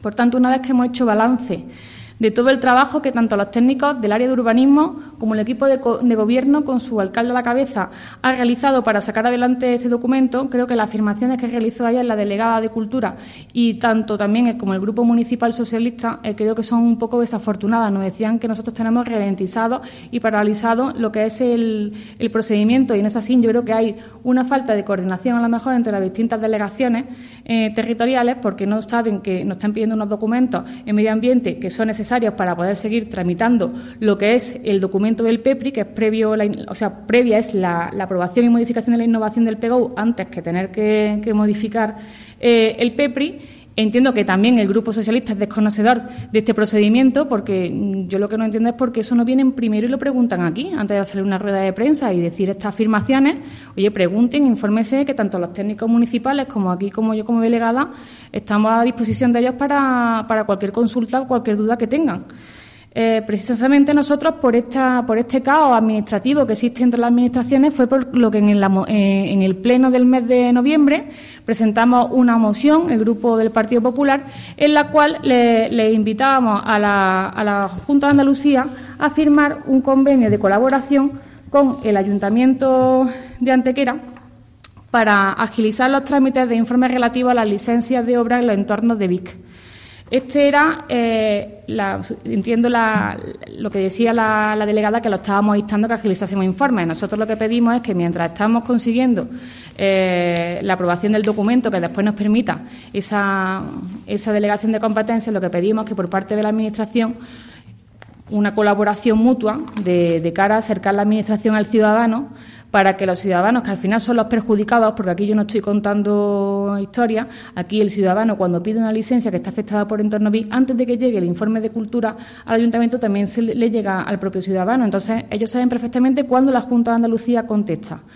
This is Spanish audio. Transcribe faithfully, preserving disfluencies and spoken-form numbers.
Por tanto, una vez que hemos hecho balance de todo el trabajo que tanto los técnicos del área de urbanismo como el equipo de, de gobierno, con su alcalde a la cabeza, ha realizado para sacar adelante ese documento, creo que las afirmaciones que realizó ayer la delegada de Cultura y tanto también como el Grupo Municipal Socialista, eh, creo que son un poco desafortunadas. Nos decían que nosotros tenemos ralentizado y paralizado lo que es el, el procedimiento, y no es así. Yo creo que hay una falta de coordinación a lo mejor entre las distintas delegaciones eh, territoriales, porque no saben que nos están pidiendo unos documentos en medio ambiente que son necesarios para poder seguir tramitando lo que es el documento del P E P R I, que es previo, la, o sea, previa es la, la aprobación y modificación de la innovación del P G O U antes que tener que, que modificar eh, el P E P R I. Entiendo que también el Grupo Socialista es desconocedor de este procedimiento, porque yo lo que no entiendo es por qué eso no vienen primero y lo preguntan aquí, antes de hacer una rueda de prensa y decir estas afirmaciones. Oye, pregunten, infórmense, que tanto los técnicos municipales como aquí, como yo como delegada, estamos a disposición de ellos para, para cualquier consulta o cualquier duda que tengan. Eh, precisamente nosotros, por esta por este caos administrativo que existe entre las administraciones, fue por lo que en el, eh, en el pleno del mes de noviembre presentamos una moción, el Grupo del Partido Popular, en la cual le, le invitábamos a la, a la Junta de Andalucía a firmar un convenio de colaboración con el Ayuntamiento de Antequera para agilizar los trámites de informes relativos a las licencias de obra en los entornos de Vic. Este era, eh, la, entiendo la, lo que decía la, la delegada, que lo estábamos instando que agilizásemos informes. Nosotros lo que pedimos es que mientras estamos consiguiendo eh, la aprobación del documento que después nos permita esa, esa delegación de competencias, lo que pedimos es que por parte de la Administración una colaboración mutua de, de cara a acercar la Administración al ciudadano, para que los ciudadanos, que al final son los perjudicados, porque aquí yo no estoy contando historias, aquí el ciudadano cuando pide una licencia que está afectada por entorno V I C, antes de que llegue el informe de cultura al ayuntamiento también se le llega al propio ciudadano. Entonces ellos saben perfectamente cuándo la Junta de Andalucía contesta.